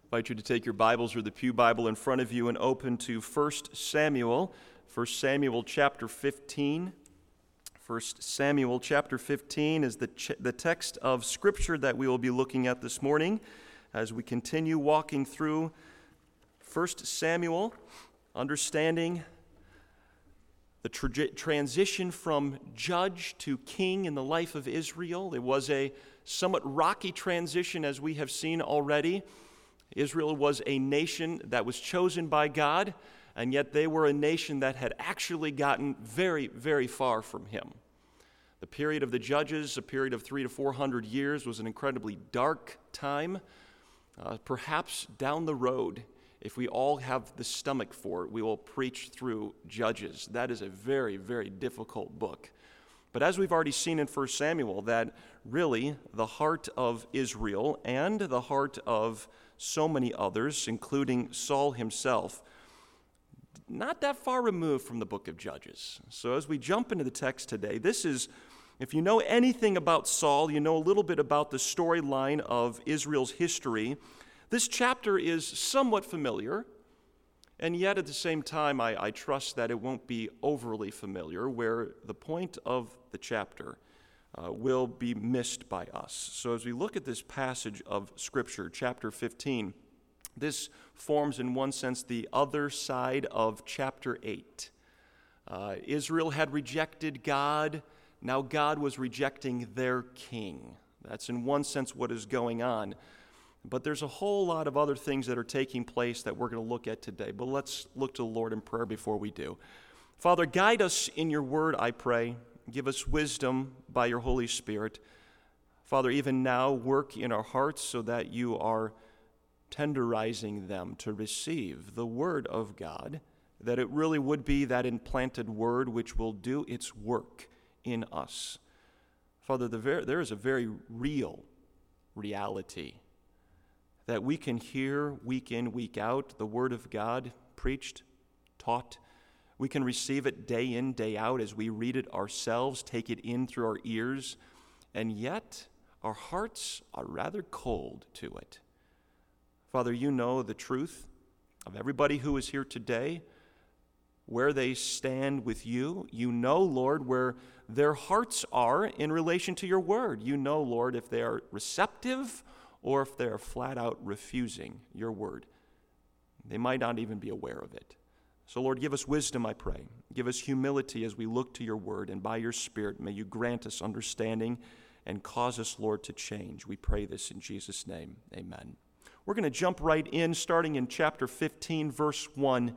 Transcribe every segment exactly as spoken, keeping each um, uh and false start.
I invite you to take your Bibles or the Pew Bible in front of you and open to First Samuel, First Samuel chapter fifteen. First Samuel chapter fifteen is the, ch- the text of Scripture that we will be looking at this morning as we continue walking through First Samuel, understanding the tra- transition from judge to king in the life of Israel. It was a somewhat rocky transition, as we have seen already. Israel was a nation that was chosen by God, and yet they were a nation that had actually gotten very, very far from him. The period of the judges, a period of three to four hundred years, was an incredibly dark time. Uh, perhaps down the road, if we all have the stomach for it, we will preach through Judges. That is a very, very difficult book. But as we've already seen in First Samuel, that really the heart of Israel and the heart of so many others, including Saul himself, not that far removed from the book of Judges. So as we jump into the text today, this is, if you know anything about Saul, you know a little bit about the storyline of Israel's history. This chapter is somewhat familiar, and yet at the same time, I, I trust that it won't be overly familiar, where the point of the chapter uh, will be missed by us. So as we look at this passage of Scripture, chapter fifteen, this forms in one sense the other side of chapter eight. Uh, Israel had rejected God. Now God was rejecting their king. That's in one sense what is going on. But there's a whole lot of other things that are taking place that we're going to look at today. But let's look to the Lord in prayer before we do. Father, guide us in your word, I pray. Give us wisdom by your Holy Spirit. Father, even now, work in our hearts so that you are tenderizing them to receive the word of God, that it really would be that implanted word which will do its work in us. Father, the ver- there is a very real reality that we can hear week in, week out, the word of God preached, taught. We can receive it day in, day out as we read it ourselves, take it in through our ears, and yet our hearts are rather cold to it. Father, you know the truth of everybody who is here today, where they stand with you. You know, Lord, where their hearts are in relation to your word. You know, Lord, if they are receptive or if they are flat out refusing your word. They might not even be aware of it. So, Lord, give us wisdom, I pray. Give us humility as we look to your word, and by your Spirit, may you grant us understanding and cause us, Lord, to change. We pray this in Jesus' name. Amen. We're going to jump right in, starting in chapter fifteen, verse one.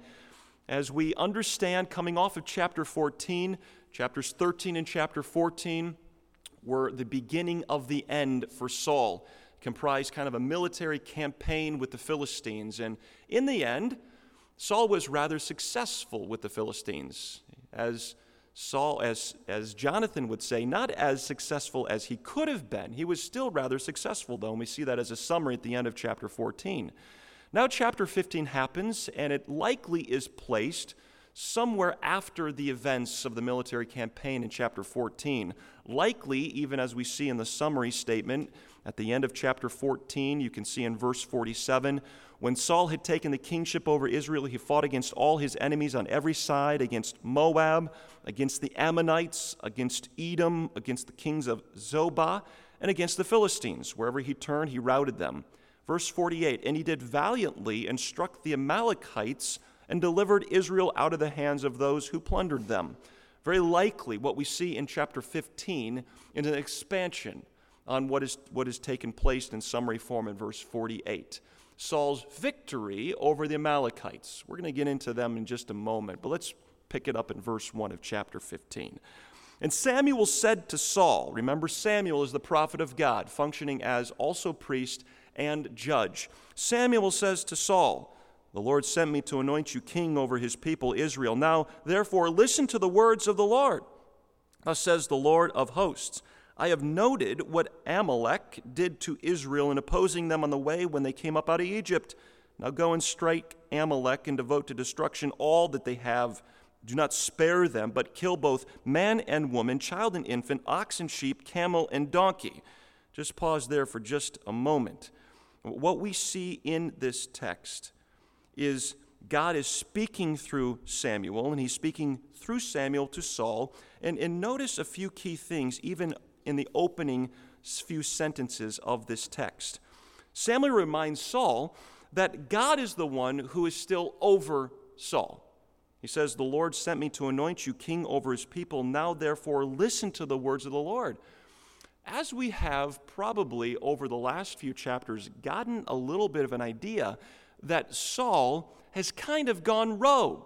As we understand, coming off of chapter fourteen, chapters thirteen and chapter fourteen were the beginning of the end for Saul, comprised kind of a military campaign with the Philistines. And in the end, Saul was rather successful with the Philistines. As Saul, as, as Jonathan would say, not as successful as he could have been. He was still rather successful, though, and we see that as a summary at the end of chapter fourteen. Now chapter fifteen happens, and it likely is placed somewhere after the events of the military campaign in chapter fourteen. Likely, even as we see in the summary statement at the end of chapter fourteen, you can see in verse forty-seven, when Saul had taken the kingship over Israel, he fought against all his enemies on every side, against Moab, against the Ammonites, against Edom, against the kings of Zobah, and against the Philistines. Wherever he turned, he routed them. Verse forty-eight, and he did valiantly and struck the Amalekites and delivered Israel out of the hands of those who plundered them. Very likely what we see in chapter fifteen is an expansion on what is what is taken place in summary form in verse forty-eight. Saul's victory over the Amalekites. We're going to get into them in just a moment, but let's pick it up in verse one of chapter fifteen. And Samuel said to Saul, remember Samuel is the prophet of God, functioning as also priest and judge. Samuel says to Saul, the Lord sent me to anoint you king over his people Israel. Now, therefore, listen to the words of the Lord. Thus says the Lord of hosts, I have noted what Amalek did to Israel in opposing them on the way when they came up out of Egypt. Now go and strike Amalek and devote to destruction all that they have. Do not spare them, but kill both man and woman, child and infant, ox and sheep, camel and donkey. Just pause there for just a moment. What we see in this text is God is speaking through Samuel, and he's speaking through Samuel to Saul. And, and notice a few key things, even in the opening few sentences of this text. Samuel reminds Saul that God is the one who is still over Saul. He says, "The Lord sent me to anoint you king over his people. Now, therefore, listen to the words of the Lord." As we have probably over the last few chapters gotten a little bit of an idea that Saul has kind of gone rogue.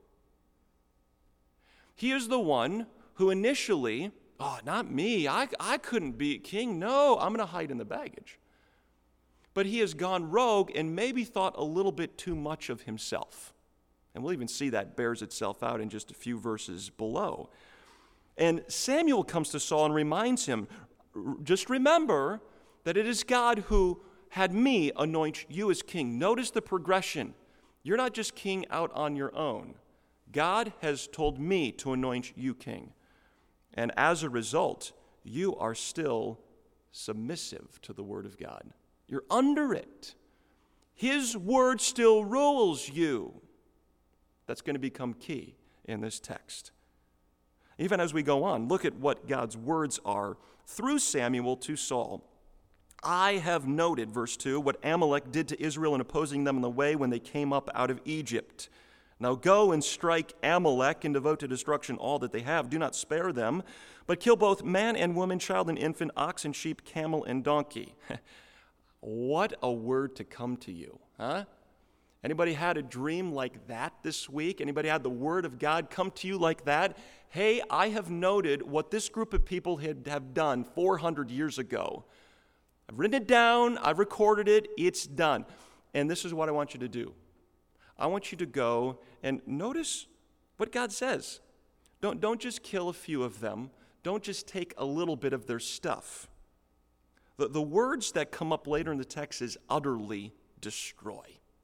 He is the one who initially, oh, not me, I, I couldn't be king. No, I'm going to hide in the baggage. But he has gone rogue and maybe thought a little bit too much of himself. And we'll even see that bears itself out in just a few verses below. And Samuel comes to Saul and reminds him, just remember that it is God who had me anoint you as king. Notice the progression. You're not just king out on your own. God has told me to anoint you king. And as a result, you are still submissive to the word of God. You're under it. His word still rules you. That's going to become key in this text. Even as we go on, look at what God's words are through Samuel to Saul. "I have noted," verse two, "what Amalek did to Israel in opposing them in the way when they came up out of Egypt. Now go and strike Amalek and devote to destruction all that they have. Do not spare them, but kill both man and woman, child and infant, ox and sheep, camel and donkey." What a word to come to you, huh? Anybody had a dream like that this week? Anybody had the word of God come to you like that? Hey, I have noted what this group of people had have done four hundred years ago. I've written it down, I've recorded it, it's done. And this is what I want you to do. I want you to go and notice what God says. Don't, don't just kill a few of them. Don't just take a little bit of their stuff. The, the words that come up later in the text is utterly destroy.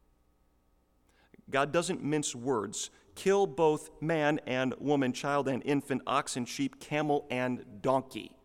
God doesn't mince words. Kill both man and woman, child and infant, ox and sheep, camel and donkey.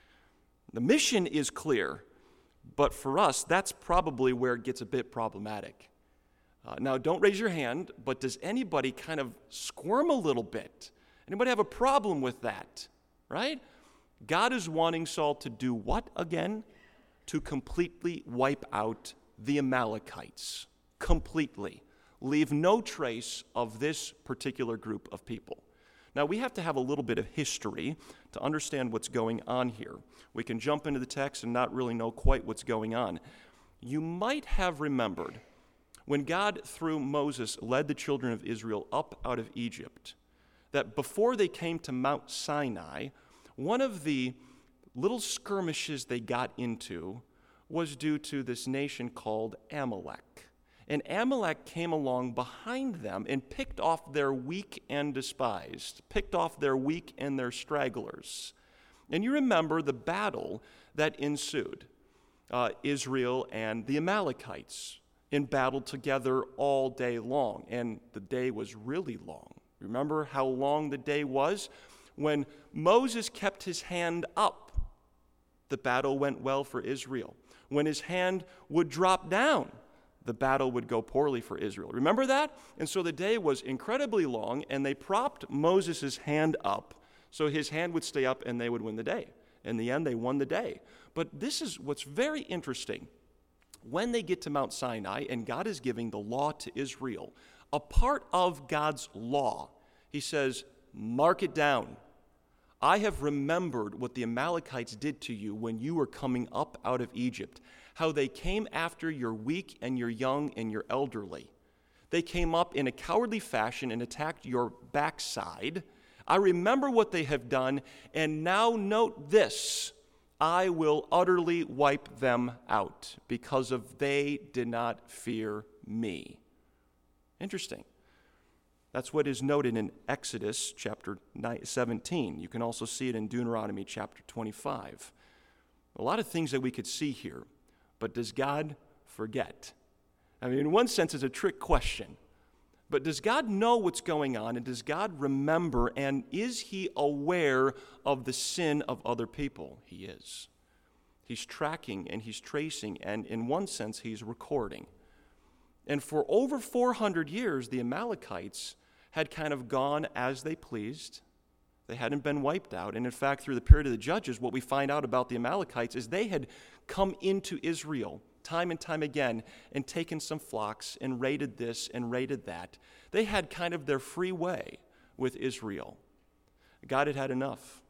The mission is clear, but for us, that's probably where it gets a bit problematic. Uh, now, don't raise your hand, but does anybody kind of squirm a little bit? Anybody have a problem with that, right? God is wanting Saul to do what again? To completely wipe out the Amalekites. Completely. Leave no trace of this particular group of people. Now, we have to have a little bit of history to understand what's going on here. We can jump into the text and not really know quite what's going on. You might have remembered when God, through Moses, led the children of Israel up out of Egypt, that before they came to Mount Sinai, one of the little skirmishes they got into was due to this nation called Amalek. And Amalek came along behind them and picked off their weak and despised, picked off their weak and their stragglers. And you remember the battle that ensued. Uh, Israel and the Amalekites in battle together all day long. And the day was really long. Remember how long the day was? When Moses kept his hand up, the battle went well for Israel. When his hand would drop down, the battle would go poorly for Israel. Remember that? And so the day was incredibly long, and they propped Moses' hand up so his hand would stay up and they would win the day. In the end, they won the day. But this is what's very interesting. When they get to Mount Sinai and God is giving the law to Israel, a part of God's law, he says, mark it down. I have remembered what the Amalekites did to you when you were coming up out of Egypt, how they came after your weak and your young and your elderly. They came up in a cowardly fashion and attacked your backside. I remember what they have done, and now note this, I will utterly wipe them out because of they did not fear me. Interesting. That's what is noted in Exodus chapter seventeen. You can also see it in Deuteronomy chapter twenty-five. A lot of things that we could see here, but does God forget? I mean, in one sense, it's a trick question. But does God know what's going on, and does God remember, and is he aware of the sin of other people? He is. He's tracking and he's tracing, and in one sense, he's recording. And for over four hundred years, the Amalekites had kind of gone as they pleased. They hadn't been wiped out. And in fact, through the period of the Judges, what we find out about the Amalekites is they had come into Israel time and time again and taken some flocks and raided this and raided that. They had kind of their free way with Israel. God had had enough.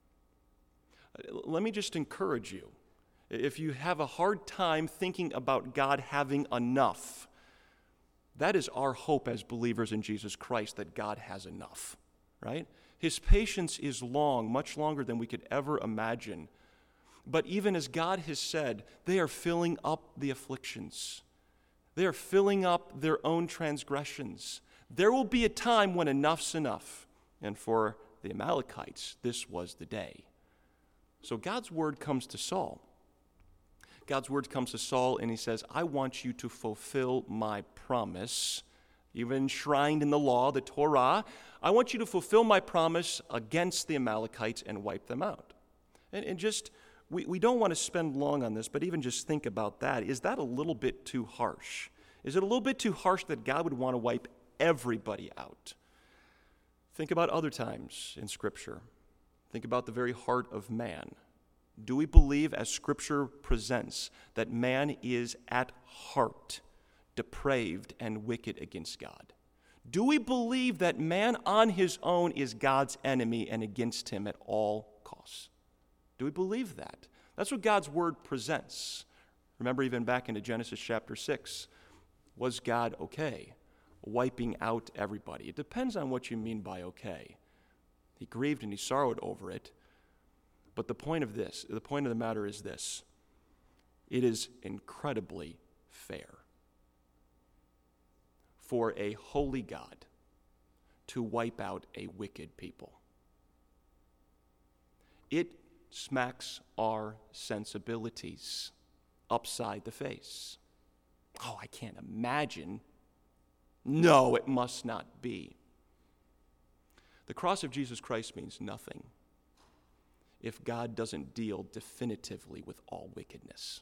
Let me just encourage you. If you have a hard time thinking about God having enough, that is our hope as believers in Jesus Christ, that God has enough, right? His patience is long, much longer than we could ever imagine. But even as God has said, they are filling up the afflictions. They are filling up their own transgressions. There will be a time when enough's enough. And for the Amalekites, this was the day. So God's word comes to Saul. God's word comes to Saul and he says, I want you to fulfill my promise, even enshrined in the law, the Torah. I want you to fulfill my promise against the Amalekites and wipe them out. And, and just, we, we don't want to spend long on this, but even just think about that. Is that a little bit too harsh? Is it a little bit too harsh that God would want to wipe everybody out? Think about other times in Scripture. Think about the very heart of man. Do we believe, as Scripture presents, that man is at heart depraved and wicked against God? Do we believe that man on his own is God's enemy and against him at all costs? Do we believe that? That's what God's word presents. Remember, even back into Genesis chapter six, was God okay wiping out everybody? It depends on what you mean by okay. He grieved and he sorrowed over it. But the point of this, the point of the matter is this: it is incredibly fair for a holy God to wipe out a wicked people. It smacks our sensibilities upside the face. Oh, I can't imagine. No, it must not be. The cross of Jesus Christ means nothing if God doesn't deal definitively with all wickedness.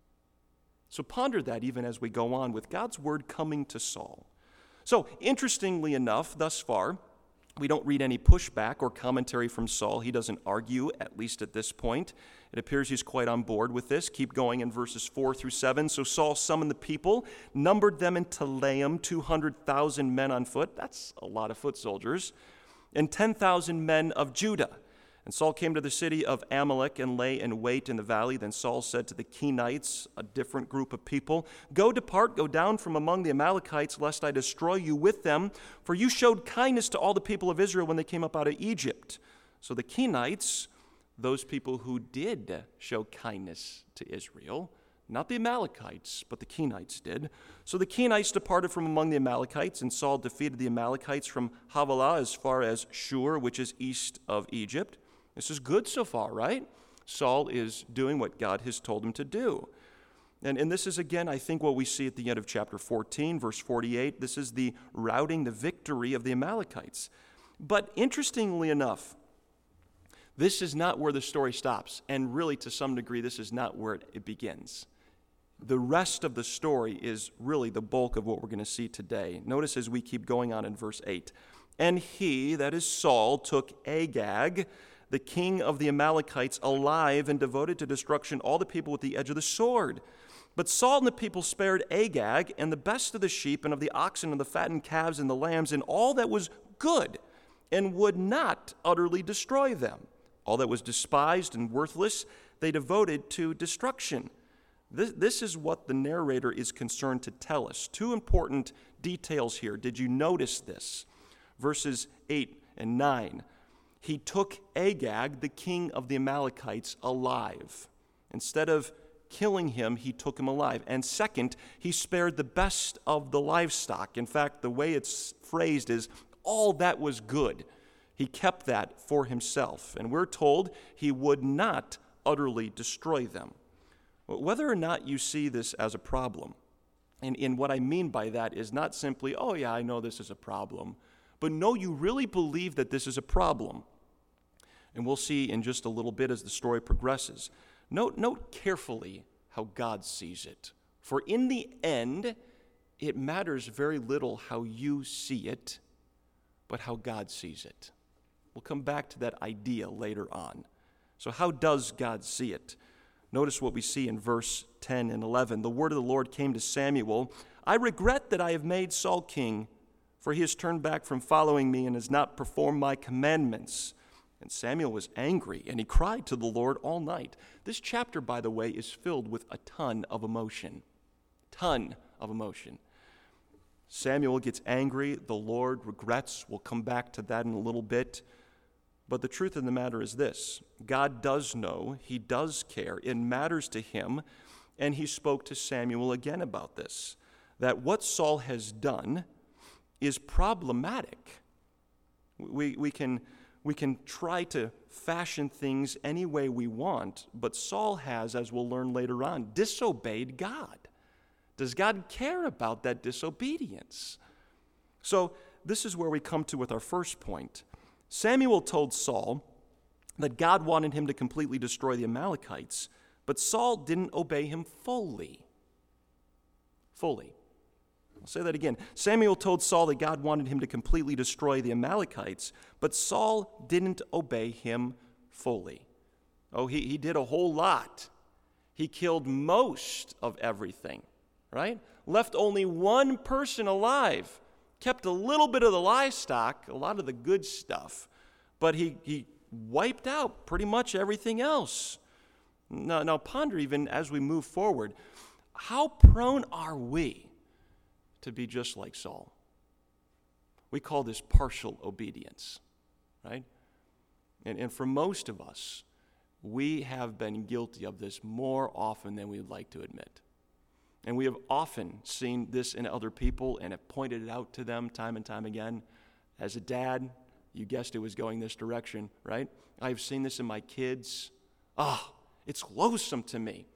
So ponder that even as we go on with God's word coming to Saul. So, interestingly enough, thus far, we don't read any pushback or commentary from Saul. He doesn't argue, at least at this point. It appears he's quite on board with this. Keep going in verses four through seven. So Saul summoned the people, numbered them in Telaim, two hundred thousand men on foot. That's a lot of foot soldiers. And ten thousand men of Judah. And Saul came to the city of Amalek and lay in wait in the valley. Then Saul said to the Kenites, a different group of people, Go, depart, go down from among the Amalekites, lest I destroy you with them. For you showed kindness to all the people of Israel when they came up out of Egypt. So the Kenites, those people who did show kindness to Israel, not the Amalekites, but the Kenites did. So the Kenites departed from among the Amalekites, and Saul defeated the Amalekites from Havilah as far as Shur, which is east of Egypt. This is good so far, right? Saul is doing what God has told him to do. And, and this is, again, I think what we see at the end of chapter fourteen, verse forty-eight. This is the routing, the victory of the Amalekites. But interestingly enough, this is not where the story stops. And really, to some degree, this is not where it, it begins. The rest of the story is really the bulk of what we're going to see today. Notice as we keep going on in verse eight. And he, that is Saul, took Agag, the king of the Amalekites, alive and devoted to destruction all the people with the edge of the sword. But Saul and the people spared Agag and the best of the sheep and of the oxen and the fattened calves and the lambs and all that was good, and would not utterly destroy them. All that was despised and worthless they devoted to destruction. This, this is what the narrator is concerned to tell us. Two important details here. Did you notice this? Verses eight and nine. He took Agag, the king of the Amalekites, alive. Instead of killing him, he took him alive. And second, he spared the best of the livestock. In fact, the way it's phrased is, all that was good. He kept that for himself. And we're told he would not utterly destroy them. Whether or not you see this as a problem, and, and what I mean by that is not simply, oh yeah, I know this is a problem, but no, you really believe that this is a problem. And we'll see in just a little bit as the story progresses. Note, note carefully how God sees it. For in the end, it matters very little how you see it, but how God sees it. We'll come back to that idea later on. So how does God see it? Notice what we see in verse ten and eleven. The word of the Lord came to Samuel. I regret that I have made Saul king, for he has turned back from following me and has not performed my commandments. And Samuel was angry, and he cried to the Lord all night. This chapter, by the way, is filled with a ton of emotion. Ton of emotion. Samuel gets angry. The Lord regrets. We'll come back to that in a little bit. But the truth of the matter is this. God does know. He does care. It matters to him. And he spoke to Samuel again about this, that what Saul has done is problematic. We, we, can, we can try to fashion things any way we want, but Saul has, as we'll learn later on, disobeyed God. Does God care about that disobedience? So this is where we come to with our first point. Samuel told Saul that God wanted him to completely destroy the Amalekites, but Saul didn't obey him fully. Fully. I'll say that again. Samuel told Saul that God wanted him to completely destroy the Amalekites, but Saul didn't obey him fully. Oh, he, he did a whole lot. He killed most of everything, right? Left only one person alive. Kept a little bit of the livestock, a lot of the good stuff, but he, he wiped out pretty much everything else. Now, now ponder even as we move forward, how prone are we to be just like Saul? We call this partial obedience, right? And, and for most of us, we have been guilty of this more often than we would like to admit. And we have often seen this in other people and have pointed it out to them time and time again. As a dad, you guessed it was going this direction, right? I've seen this in my kids. Ah, oh, it's loathsome to me.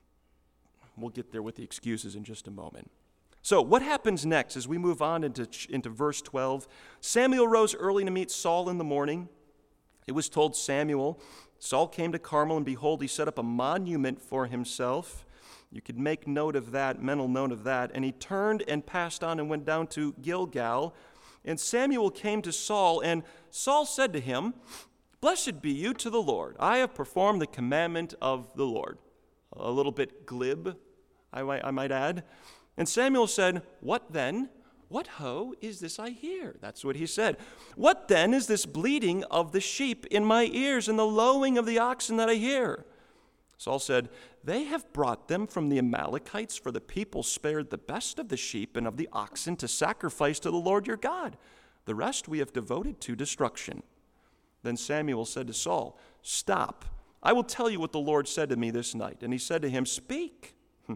We'll get there with the excuses in just a moment. So what happens next as we move on into, into verse twelve? Samuel rose early to meet Saul in the morning. It was told Samuel, Saul came to Carmel, and behold, he set up a monument for himself. You could make note of that, mental note of that. And he turned and passed on and went down to Gilgal. And Samuel came to Saul, and Saul said to him, Blessed be you to the Lord. I have performed the commandment of the Lord. A little bit glib, I might, I might add. And Samuel said, What then? What ho is this I hear? That's what he said. What then is this bleating of the sheep in my ears and the lowing of the oxen that I hear? Saul said, They have brought them from the Amalekites, for the people spared the best of the sheep and of the oxen to sacrifice to the Lord your God. The rest we have devoted to destruction. Then Samuel said to Saul, Stop. I will tell you what the Lord said to me this night. And he said to him, Speak.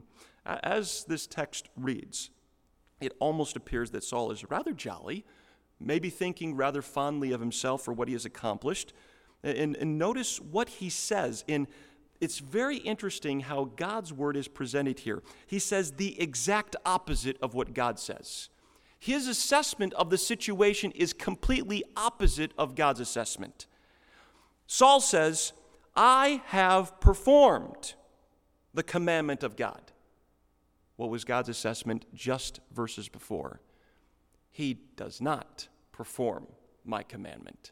As this text reads, it almost appears that Saul is rather jolly, maybe thinking rather fondly of himself for what he has accomplished. And, and notice what he says in It's very interesting how God's word is presented here. He says the exact opposite of what God says. His assessment of the situation is completely opposite of God's assessment. Saul says, I have performed the commandment of God. What was God's assessment just verses before? He does not perform my commandment.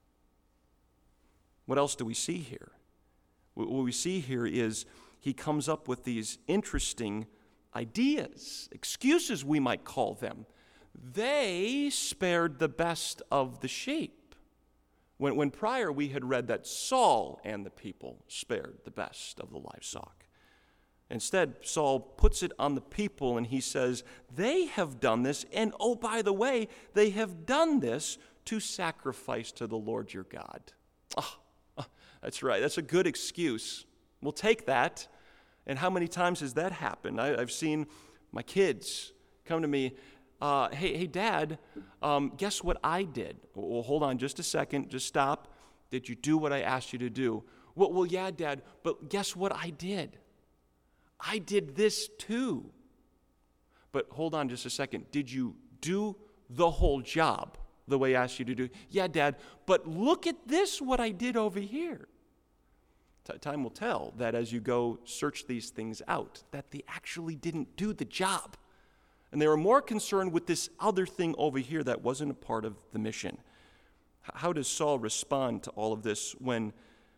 What else do we see here? What we see here is he comes up with these interesting ideas, excuses we might call them. They spared the best of the sheep. When, when prior we had read that Saul and the people spared the best of the livestock. Instead, Saul puts it on the people and he says, they have done this, and oh, by the way, they have done this to sacrifice to the Lord your God. Oh, oh, that's right. That's a good excuse. We'll take that. And how many times has that happened? I, I've seen my kids come to me, uh, hey, hey, Dad, um, guess what I did? Well, hold on just a second. Just stop. Did you do what I asked you to do? Well, well, yeah, Dad, but guess what I did? I did this too. But hold on just a second. Did you do the whole job the way I asked you to do? Yeah, Dad, but look at this, what I did over here. T- time will tell that as you go search these things out, that they actually didn't do the job. And they were more concerned with this other thing over here that wasn't a part of the mission. H- how does Saul respond to all of this when,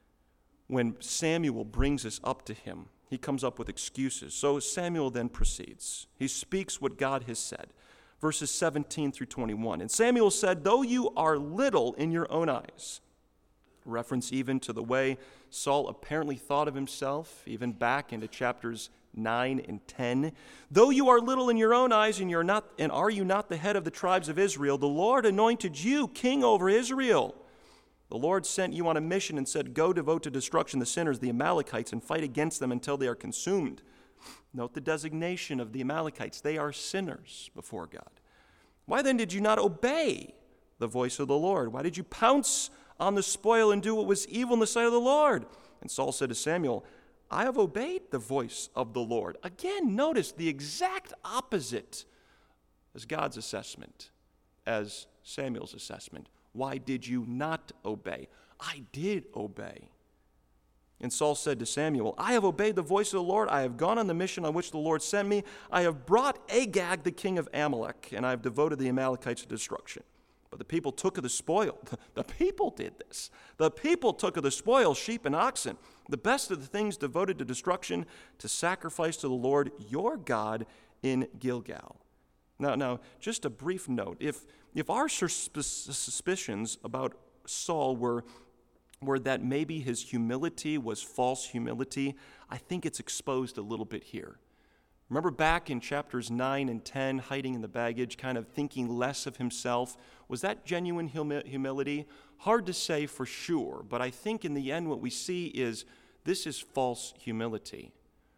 when Samuel brings this up to him? He comes up with excuses. So Samuel then proceeds. He speaks what God has said. Verses seventeen through twenty-one. And Samuel said, though you are little in your own eyes, reference even to the way Saul apparently thought of himself, even back into chapters nine and ten. Though you are little in your own eyes, and you're not, and are you not the head of the tribes of Israel? The Lord anointed you king over Israel. The Lord sent you on a mission and said, go devote to destruction the sinners, the Amalekites, and fight against them until they are consumed. Note the designation of the Amalekites. They are sinners before God. Why then did you not obey the voice of the Lord? Why did you pounce on the spoil and do what was evil in the sight of the Lord? And Saul said to Samuel, I have obeyed the voice of the Lord. Again, notice the exact opposite as God's assessment, as Samuel's assessment. Why did you not obey? I did obey. And Saul said to Samuel, I have obeyed the voice of the Lord. I have gone on the mission on which the Lord sent me. I have brought Agag, the king of Amalek, and I have devoted the Amalekites to destruction. But the people took of the spoil. The people did this. The people took of the spoil, sheep and oxen, the best of the things devoted to destruction, to sacrifice to the Lord your God in Gilgal. Now, now, just a brief note. If, if our suspicions about Saul were, were that maybe his humility was false humility, I think it's exposed a little bit here. Remember back in chapters nine and ten, hiding in the baggage, kind of thinking less of himself? Was that genuine humi- humility? Hard to say for sure, but I think in the end what we see is this is false humility.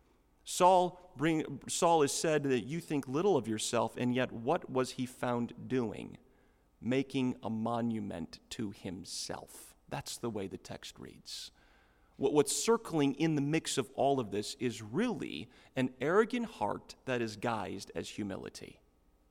Saul, bring, Saul is said that you think little of yourself, and yet what was he found doing? Making a monument to himself. That's the way the text reads. What, what's circling in the mix of all of this is really an arrogant heart that is guised as humility.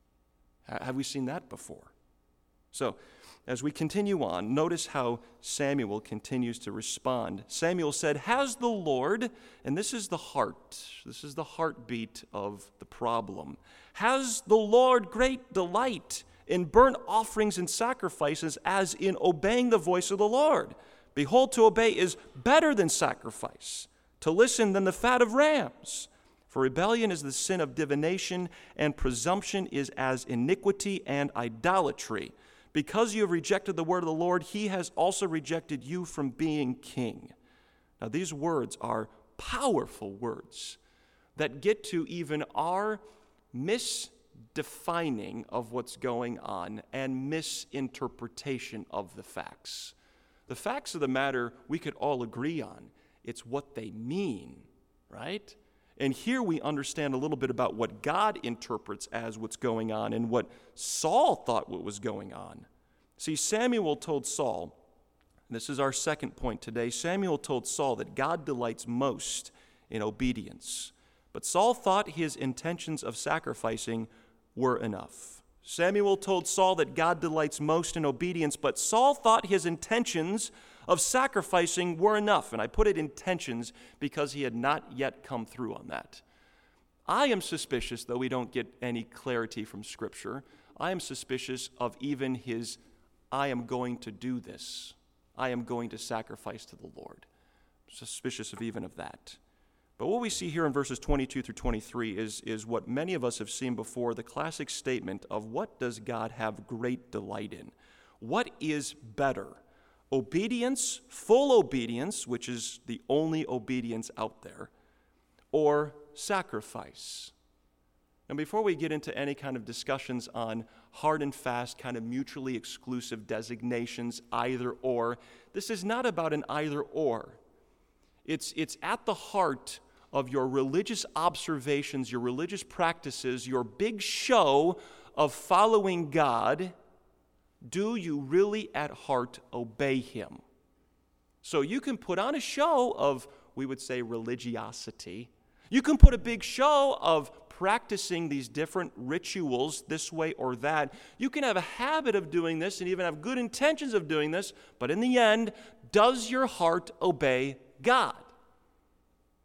Have we seen that before? So, as we continue on, notice how Samuel continues to respond. Samuel said, has the Lord, and this is the heart, this is the heartbeat of the problem, has the Lord great delight in burnt offerings and sacrifices as in obeying the voice of the Lord? Behold, to obey is better than sacrifice, to listen than the fat of rams. For rebellion is the sin of divination, and presumption is as iniquity and idolatry. Because you have rejected the word of the Lord, he has also rejected you from being king. Now, these words are powerful words that get to even our misdefining of what's going on and misinterpretation of the facts. The facts of the matter we could all agree on. It's what they mean, right? And here we understand a little bit about what God interprets as what's going on and what Saul thought what was going on. See, Samuel told Saul, this is our second point today, Samuel told Saul that God delights most in obedience. But Saul thought his intentions of sacrificing were enough. Samuel told Saul that God delights most in obedience, but Saul thought his intentions of sacrificing were enough. And I put it intentions because he had not yet come through on that. I am suspicious, though we don't get any clarity from Scripture, I am suspicious of even his, I am going to do this. I am going to sacrifice to the Lord. Suspicious of even of that. But what we see here in verses twenty-two through twenty-three is, is what many of us have seen before, the classic statement of what does God have great delight in? What is better? Obedience, full obedience, which is the only obedience out there, or sacrifice? And before we get into any kind of discussions on hard and fast, kind of mutually exclusive designations, either or, this is not about an either or. It's, it's at the heart of your religious observations, your religious practices, your big show of following God. Do you really at heart obey him? So you can put on a show of, we would say, religiosity. You can put a big show of practicing these different rituals this way or that. You can have a habit of doing this and even have good intentions of doing this, but in the end, does your heart obey God?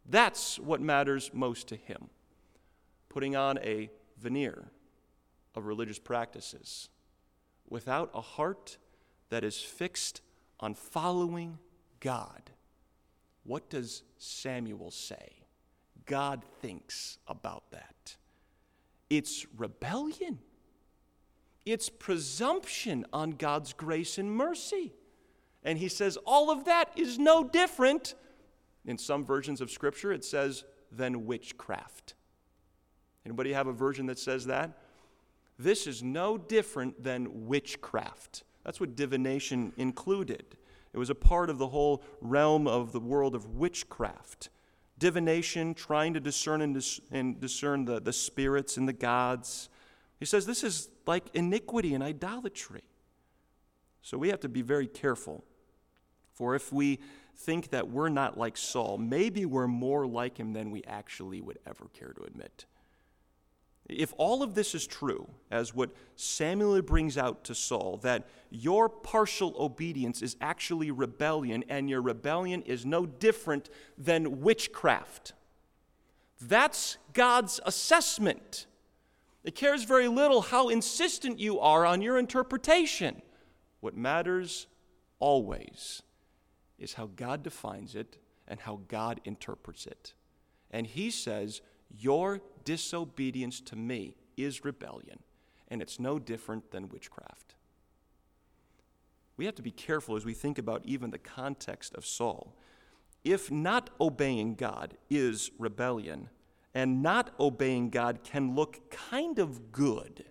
That's what matters most to him. Putting on a veneer of religious practices without a heart that is fixed on following God. What does Samuel say God thinks about that? It's rebellion. It's presumption on God's grace and mercy. And he says all of that is no different. In some versions of Scripture, it says, than witchcraft. Anybody have a version that says that? This is no different than witchcraft. That's what divination included. It was a part of the whole realm of the world of witchcraft. Divination, trying to discern and, dis- and discern the, the spirits and the gods. He says this is like iniquity and idolatry. So we have to be very careful. For if we think that we're not like Saul, maybe we're more like him than we actually would ever care to admit. If all of this is true, as what Samuel brings out to Saul, that your partial obedience is actually rebellion, and your rebellion is no different than witchcraft, that's God's assessment. It cares very little how insistent you are on your interpretation. What matters always is how God defines it and how God interprets it. And he says, your disobedience to me is rebellion, and it's no different than witchcraft. We have to be careful as we think about even the context of Saul. If not obeying God is rebellion, and not obeying God can look kind of good,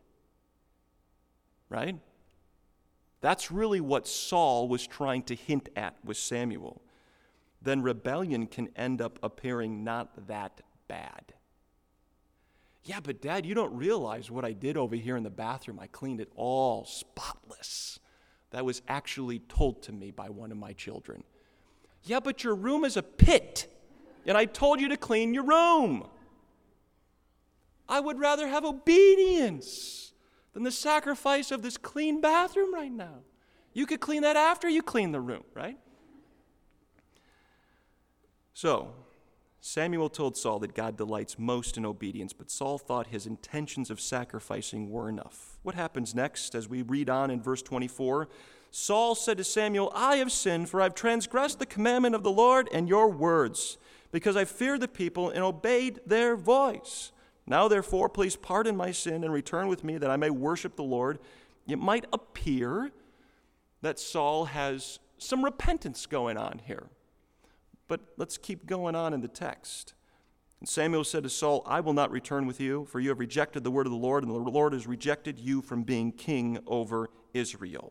right? That's really what Saul was trying to hint at with Samuel. Then rebellion can end up appearing not that bad. Yeah, but Dad, you don't realize what I did over here in the bathroom. I cleaned it all spotless. That was actually told to me by one of my children. Yeah, but your room is a pit, and I told you to clean your room. I would rather have obedience than the sacrifice of this clean bathroom right now. You could clean that after you clean the room, right? So, Samuel told Saul that God delights most in obedience, but Saul thought his intentions of sacrificing were enough. What happens next as we read on in verse twenty-four? Saul said to Samuel, I have sinned, for I have transgressed the commandment of the Lord and your words, because I feared the people and obeyed their voice. Now, therefore, please pardon my sin and return with me that I may worship the Lord. It might appear that Saul has some repentance going on here. But let's keep going on in the text. And Samuel said to Saul, I will not return with you, for you have rejected the word of the Lord, and the Lord has rejected you from being king over Israel.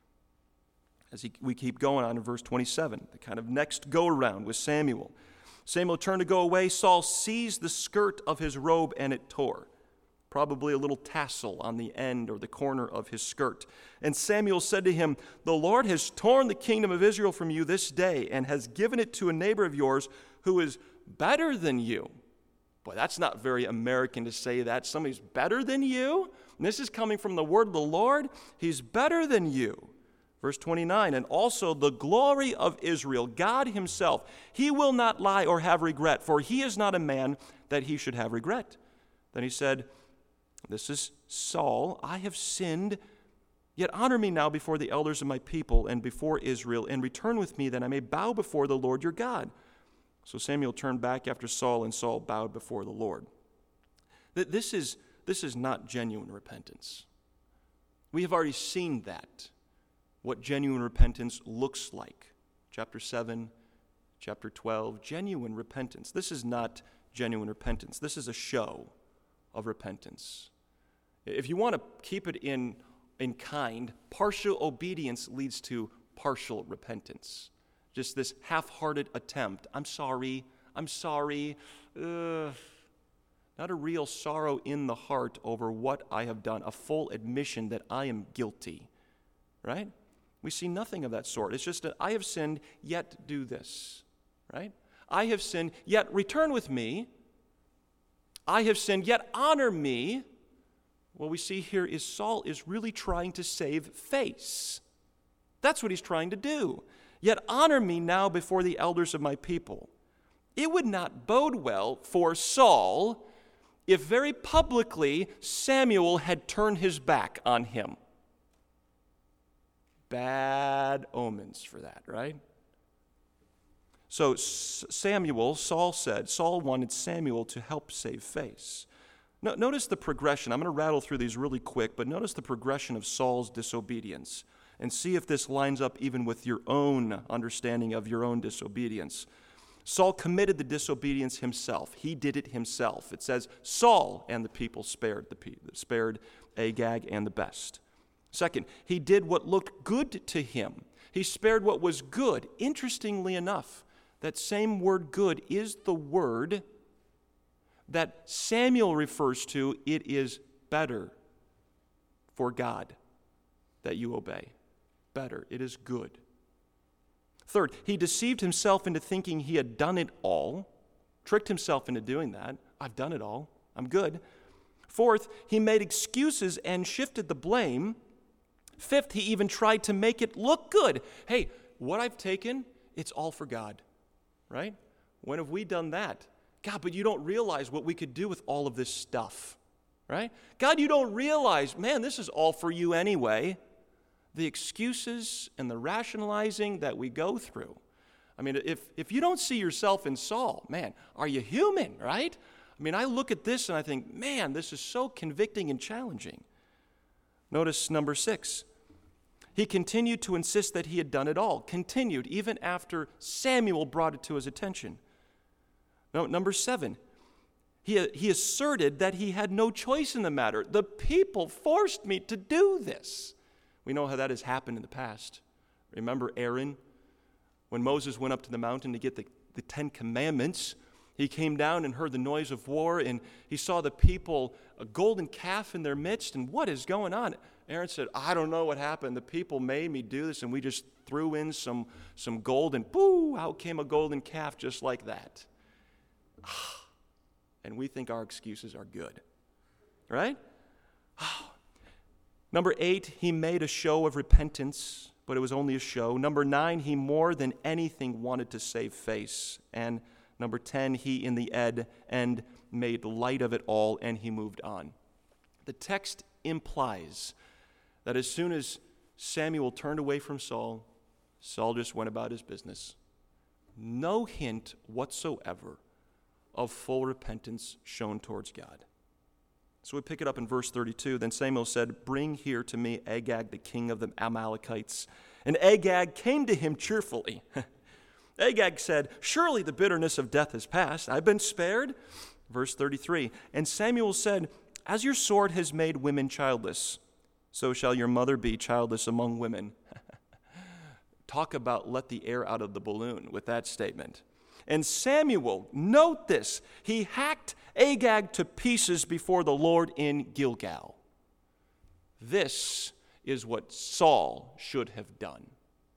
As he, we keep going on in verse twenty-seven, the kind of next go-around with Samuel. Samuel turned to go away. Saul seized the skirt of his robe, and it tore. Probably a little tassel on the end or the corner of his skirt. And Samuel said to him, the Lord has torn the kingdom of Israel from you this day and has given it to a neighbor of yours who is better than you. Boy, that's not very American to say that. Somebody's better than you? And this is coming from the word of the Lord. He's better than you. Verse twenty-nine, and also the glory of Israel, God himself, he will not lie or have regret, for he is not a man that he should have regret. Then he said, this is Saul, I have sinned, yet honor me now before the elders of my people and before Israel, and return with me that I may bow before the Lord your God. So Samuel turned back after Saul, and Saul bowed before the Lord. This is, this is not genuine repentance. We have already seen that, what genuine repentance looks like. Chapter seven, chapter twelve, genuine repentance. This is not genuine repentance. This is a show of repentance. If you want to keep it in, in kind, partial obedience leads to partial repentance. Just this half-hearted attempt. I'm sorry, I'm sorry. Uh, not a real sorrow in the heart over what I have done, a full admission that I am guilty, right? We see nothing of that sort. It's just that I have sinned, yet do this, right? I have sinned, yet return with me. I have sinned, yet honor me. What we see here is Saul is really trying to save face. That's what he's trying to do. Yet honor me now before the elders of my people. it would not bode well for Saul if very publicly Samuel had turned his back on him. Bad omens for that, right? So Samuel, Saul said, Saul wanted Samuel to help save face. No, notice the progression. I'm going to rattle through these really quick, but notice the progression of Saul's disobedience and see if this lines up even with your own understanding of your own disobedience. Saul committed the disobedience himself. He did it himself. It says Saul and the people spared the people, spared Agag and the best. Second, he did what looked good to him. He spared what was good. Interestingly enough, that same word good is the word that Samuel refers to. It is better for God that you obey. Better. It is good. Third, he deceived himself into thinking he had done it all, tricked himself into doing that. I've done it all. I'm good. Fourth, he made excuses and shifted the blame. Fifth, he even tried to make it look good. Hey, what I've taken, it's all for God, right? When have we done that? God, but you don't realize what we could do with all of this stuff, right? God, you don't realize, man, this is all for you anyway. The excuses and the rationalizing that we go through. I mean, if, if you don't see yourself in Saul, man, are you human, right? I mean, I look at this and I think, man, this is so convicting and challenging. Notice number six. He continued to insist that he had done it all. Continued even after Samuel brought it to his attention. No, number seven. He, he asserted that he had no choice in the matter. The people forced me to do this. We know how that has happened in the past. Remember Aaron? When Moses went up to the mountain to get the, the Ten Commandments, he came down and heard the noise of war, and he saw the people, a golden calf in their midst, and what is going on? Aaron said, I don't know what happened. The people made me do this, and we just threw in some, some gold, and boo, out came a golden calf just like that. And we think our excuses are good, right? Number eight, he made a show of repentance, but it was only a show. Number nine, he more than anything wanted to save face. And number ten, he in the ed end made light of it all, and he moved on. The text implies that as soon as Samuel turned away from Saul, Saul just went about his business. No hint whatsoever of full repentance shown towards God. So we pick it up in verse thirty-two. Then Samuel said, bring here to me Agag, the king of the Amalekites. And Agag came to him cheerfully. Agag said, surely the bitterness of death has passed. I've been spared. Verse thirty-three. And Samuel said, as your sword has made women childless, so shall your mother be childless among women. Talk about let the air out of the balloon with that statement. And Samuel, note this, he hacked Agag to pieces before the Lord in Gilgal. This is what Saul should have done.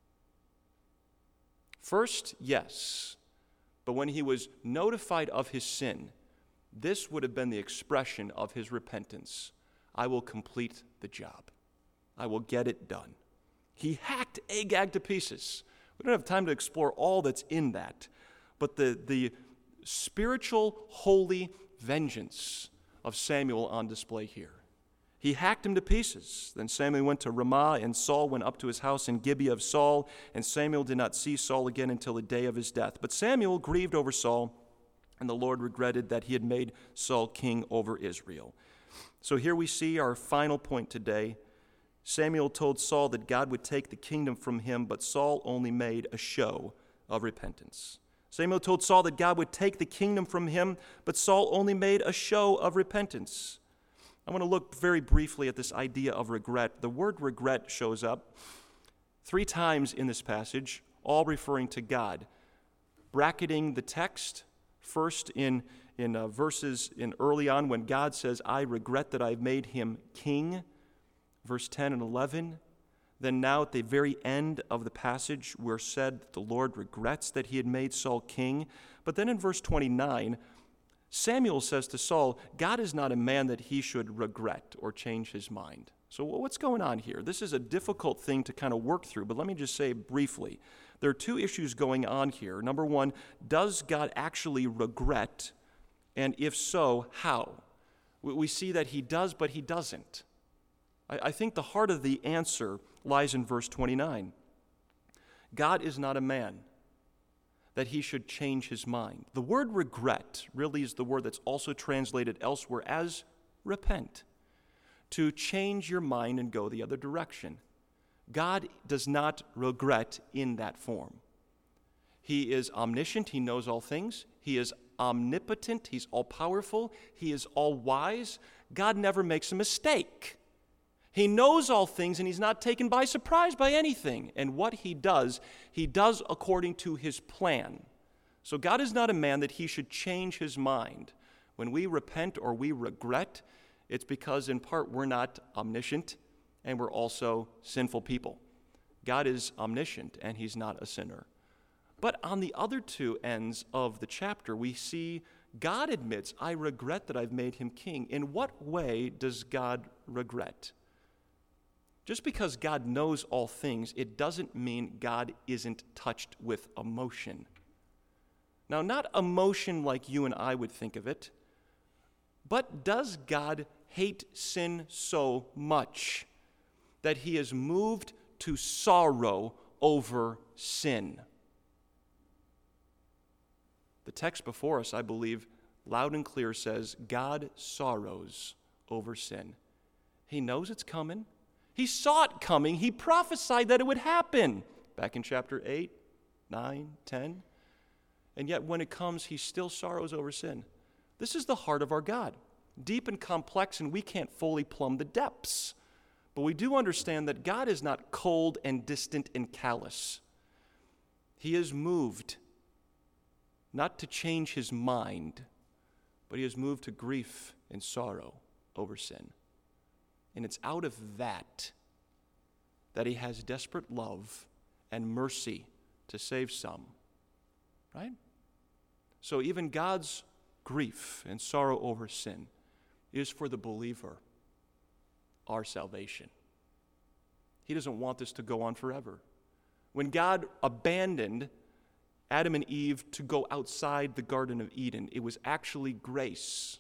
First, yes, but when he was notified of his sin, this would have been the expression of his repentance. I will complete the job. I will get it done. He hacked Agag to pieces. We don't have time to explore all that's in that, but the, the spiritual, holy vengeance of Samuel on display here. He hacked him to pieces. Then Samuel went to Ramah, and Saul went up to his house in Gibeah of Saul, and Samuel did not see Saul again until the day of his death. But Samuel grieved over Saul, and the Lord regretted that he had made Saul king over Israel. So here we see our final point today. Samuel told Saul that God would take the kingdom from him, but Saul only made a show of repentance. Samuel told Saul that God would take the kingdom from him, but Saul only made a show of repentance. I want to look very briefly at this idea of regret. The word regret shows up three times in this passage, all referring to God. Bracketing the text, first in, in uh, verses in early on when God says, I regret that I've made him king, verse ten and eleven. Then now at the very end of the passage, we're said that the Lord regrets that he had made Saul king. But then in verse twenty-nine, Samuel says to Saul, God is not a man that he should regret or change his mind. So what's going on here? This is a difficult thing to kind of work through, but let me just say briefly. There are two issues going on here. Number one, does God actually regret? And if so, how? We see that he does, but he doesn't. I think the heart of the answer lies in verse twenty-nine. God is not a man that he should change his mind. The word regret really is the word that's also translated elsewhere as repent, to change your mind and go the other direction. God does not regret in that form. He is omniscient. He knows all things. He is omnipotent. He's all-powerful. He is all-wise. God never makes a mistake. He knows all things, and he's not taken by surprise by anything. And what he does, he does according to his plan. So God is not a man that he should change his mind. When we repent or we regret, it's because in part we're not omniscient, and we're also sinful people. God is omniscient, and he's not a sinner. But on the other two ends of the chapter, we see God admits, I regret that I've made him king. In what way does God regret? Just because God knows all things, it doesn't mean God isn't touched with emotion. Now, not emotion like you and I would think of it, but does God hate sin so much that he is moved to sorrow over sin? The text before us, I believe, loud and clear says, God sorrows over sin. He knows it's coming. He saw it coming. He prophesied that it would happen back in chapter eight, nine, ten. And yet when it comes, he still sorrows over sin. This is the heart of our God, deep and complex, and we can't fully plumb the depths. But we do understand that God is not cold and distant and callous. He is moved, not to change his mind, but he is moved to grief and sorrow over sin. And it's out of that that he has desperate love and mercy to save some, right? So even God's grief and sorrow over sin is for the believer, our salvation. He doesn't want this to go on forever. When God abandoned Adam and Eve to go outside the Garden of Eden, it was actually grace.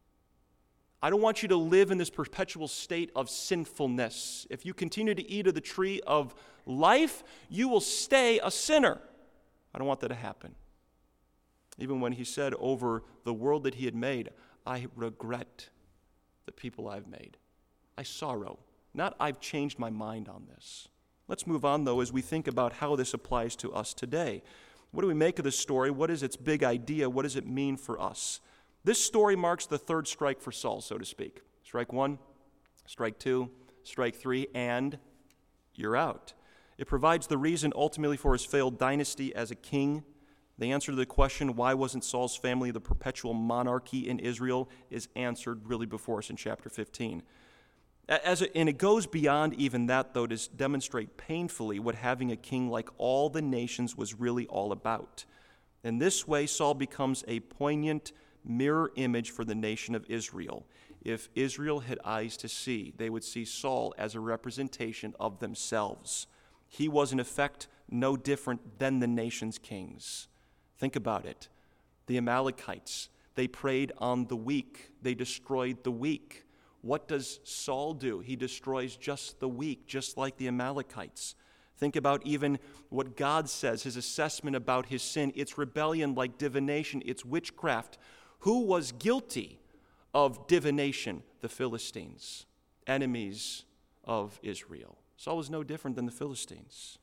I don't want you to live in this perpetual state of sinfulness. If you continue to eat of the tree of life, you will stay a sinner. I don't want that to happen. Even when he said over the world that he had made, I regret the people I've made. I sorrow, not I've changed my mind on this. Let's move on, though, as we think about how this applies to us today. What do we make of this story? What is its big idea? What does it mean for us? This story marks the third strike for Saul, so to speak. Strike one, strike two, strike three, and you're out. It provides the reason ultimately for his failed dynasty as a king. The answer to the question, why wasn't Saul's family the perpetual monarchy in Israel, is answered really before us in chapter fifteen. As it, and it goes beyond even that, though, to demonstrate painfully what having a king like all the nations was really all about. In this way, Saul becomes a poignant mirror image for the nation of Israel. If Israel had eyes to see, they would see Saul as a representation of themselves. He was, in effect, no different than the nation's kings. Think about it. The Amalekites, they preyed on the weak. They destroyed the weak. What does Saul do? He destroys just the weak, just like the Amalekites. Think about even what God says, his assessment about his sin. It's rebellion like divination. It's witchcraft. Who was guilty of divination? The Philistines, enemies of Israel. Saul was no different than the Philistines.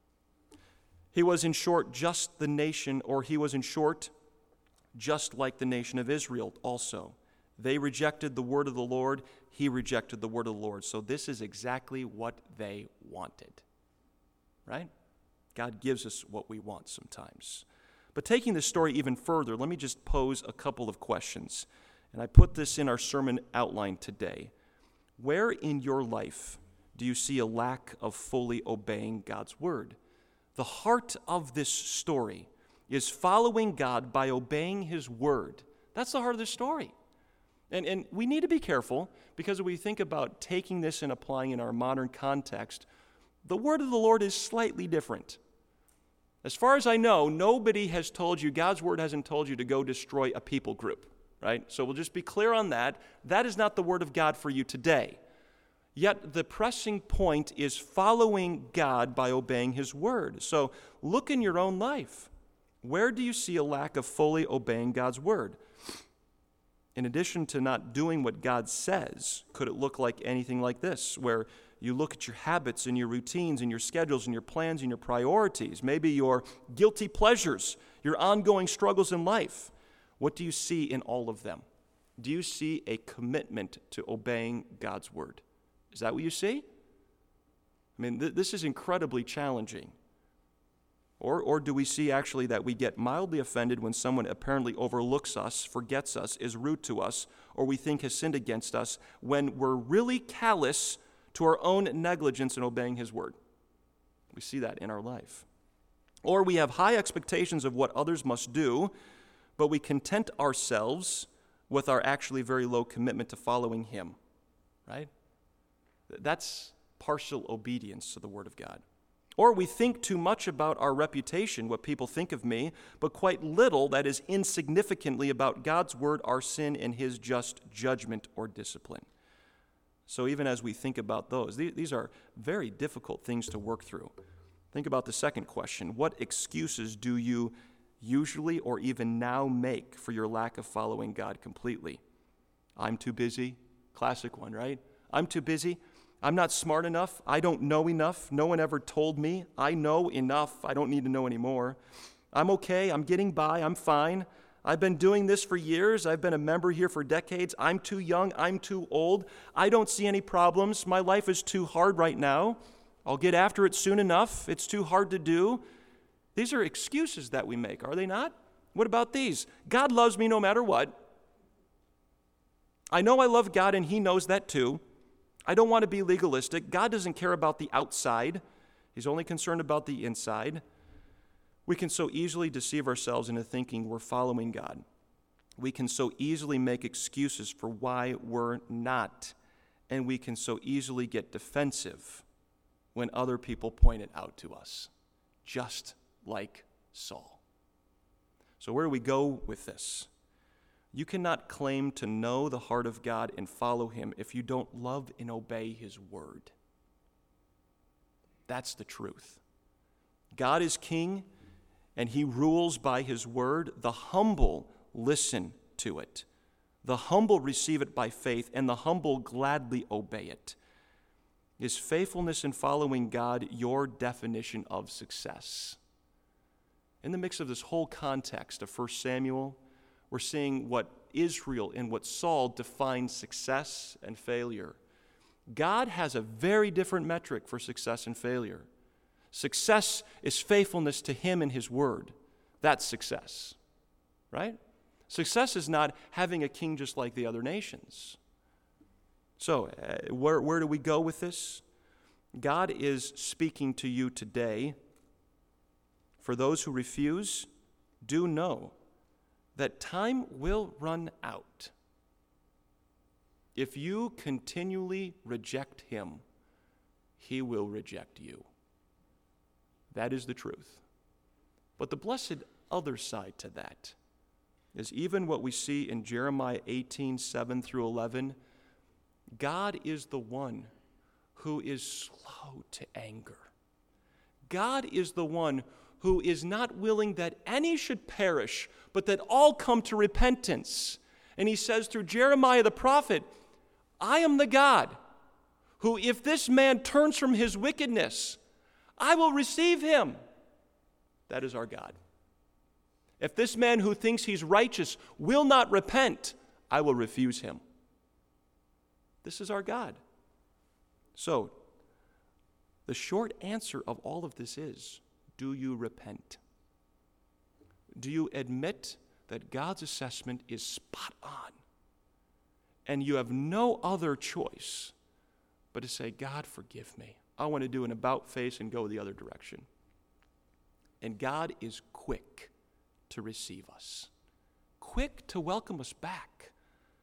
He was, in short, just the nation, or he was, in short, just like the nation of Israel also. They rejected the word of the Lord. He rejected the word of the Lord. So this is exactly what they wanted, right? God gives us what we want sometimes. But taking this story even further, let me just pose a couple of questions. And I put this in our sermon outline today. Where in your life do you see a lack of fully obeying God's word? The heart of this story is following God by obeying his word. That's the heart of the story. And, and we need to be careful because when we think about taking this and applying in our modern context, the word of the Lord is slightly different. As far as I know, nobody has told you, God's word hasn't told you to go destroy a people group, right? So we'll just be clear on that. That is not the word of God for you today. Yet the pressing point is following God by obeying his word. So look in your own life. Where do you see a lack of fully obeying God's word? In addition to not doing what God says, could it look like anything like this, where you look at your habits and your routines and your schedules and your plans and your priorities, maybe your guilty pleasures, your ongoing struggles in life? What do you see in all of them? Do you see a commitment to obeying God's word? Is that what you see? I mean, th- this is incredibly challenging. Or, or do we see actually that we get mildly offended when someone apparently overlooks us, forgets us, is rude to us, or we think has sinned against us, when we're really callous to our own negligence in obeying his word? We see that in our life. Or we have high expectations of what others must do, but we content ourselves with our actually very low commitment to following him, right? That's partial obedience to the word of God. Or we think too much about our reputation, what people think of me, but quite little, that is insignificantly, about God's word, our sin, and his just judgment or discipline. So even as we think about those, these are very difficult things to work through. Think about the second question. What excuses do you usually or even now make for your lack of following God completely? I'm too busy. Classic one, right? I'm too busy. I'm not smart enough. I don't know enough. No one ever told me. I know enough. I don't need to know anymore. I'm okay. I'm getting by. I'm fine. I've been doing this for years. I've been a member here for decades. I'm too young. I'm too old. I don't see any problems. My life is too hard right now. I'll get after it soon enough. It's too hard to do. These are excuses that we make, are they not? What about these? God loves me no matter what. I know I love God and he knows that too. I don't want to be legalistic. God doesn't care about the outside. He's only concerned about the inside. We can so easily deceive ourselves into thinking we're following God. We can so easily make excuses for why we're not. And we can so easily get defensive when other people point it out to us, just like Saul. So where do we go with this? You cannot claim to know the heart of God and follow him if you don't love and obey his word. That's the truth. God is king, and he rules by his word. The humble listen to it. The humble receive it by faith, and the humble gladly obey it. Is faithfulness in following God your definition of success? In the mix of this whole context of First Samuel, we're seeing what Israel and what Saul defined success and failure. God has a very different metric for success and failure. Success is faithfulness to him and his word. That's success, right? Success is not having a king just like the other nations. So, uh, where, where do we go with this? God is speaking to you today. For those who refuse, do know that time will run out. If you continually reject him, he will reject you. That is the truth. But the blessed other side to that is even what we see in Jeremiah eighteen, seven through eleven. God is the one who is slow to anger. God is the one who is not willing that any should perish, but that all come to repentance. And he says through Jeremiah the prophet, I am the God who, if this man turns from his wickedness, I will receive him. That is our God. If this man who thinks he's righteous will not repent, I will refuse him. This is our God. So, the short answer of all of this is, do you repent? Do you admit that God's assessment is spot on? And you have no other choice but to say, God, forgive me. I want to do an about face and go the other direction. And God is quick to receive us, quick to welcome us back.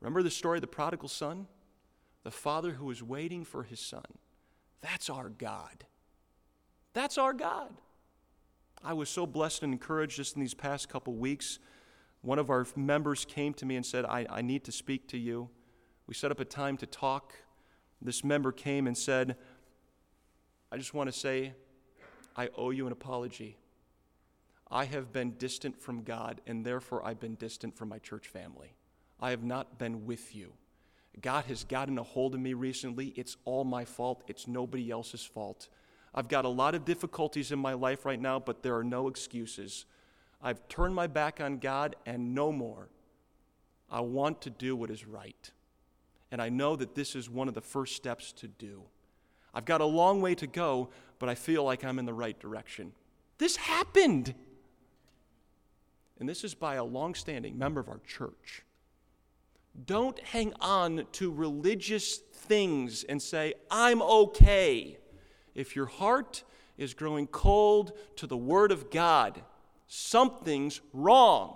Remember the story of the prodigal son? The father who was waiting for his son. That's our God. That's our God. I was so blessed and encouraged just in these past couple weeks. One of our members came to me and said, I, I need to speak to you. We set up a time to talk. This member came and said, I just want to say, I owe you an apology. I have been distant from God, and therefore I've been distant from my church family. I have not been with you. God has gotten a hold of me recently. It's all my fault. It's nobody else's fault. I've got a lot of difficulties in my life right now, but there are no excuses. I've turned my back on God and no more. I want to do what is right. And I know that this is one of the first steps to do. I've got a long way to go, but I feel like I'm in the right direction. This happened. And this is by a long-standing member of our church. Don't hang on to religious things and say, I'm okay. If your heart is growing cold to the Word of God, something's wrong.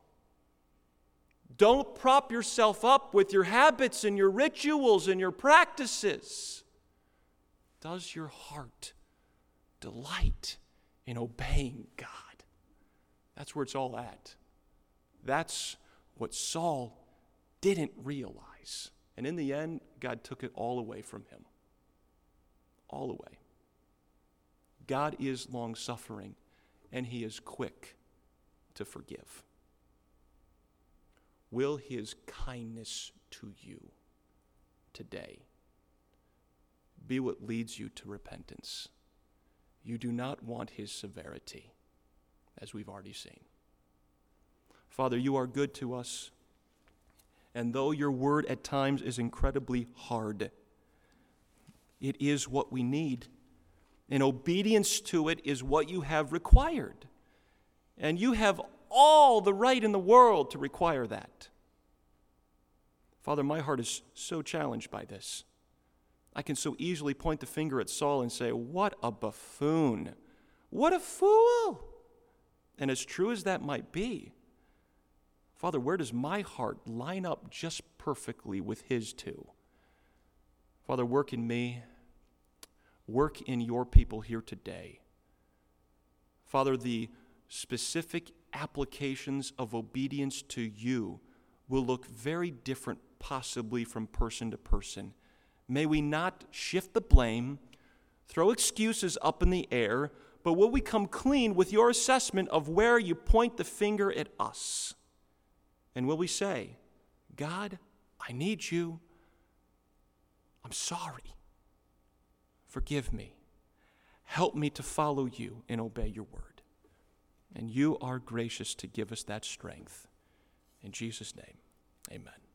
Don't prop yourself up with your habits and your rituals and your practices. Does your heart delight in obeying God? That's where it's all at. That's what Saul didn't realize. And in the end, God took it all away from him. All away. God is long-suffering, and He is quick to forgive. Will His kindness to you today be what leads you to repentance? You do not want His severity, as we've already seen. Father, You are good to us, and though Your word at times is incredibly hard, it is what we need. And obedience to it is what You have required. And You have all the right in the world to require that. Father, my heart is so challenged by this. I can so easily point the finger at Saul and say, what a buffoon. What a fool. And as true as that might be, Father, where does my heart line up just perfectly with His too? Father, work in me. Work in Your people here today. Father, the specific applications of obedience to You will look very different possibly from person to person. May we not shift the blame, throw excuses up in the air, but will we come clean with Your assessment of where You point the finger at us? And will we say, God, I need You. I'm sorry. Forgive me. Help me to follow You and obey Your word. And You are gracious to give us that strength. In Jesus' name, amen.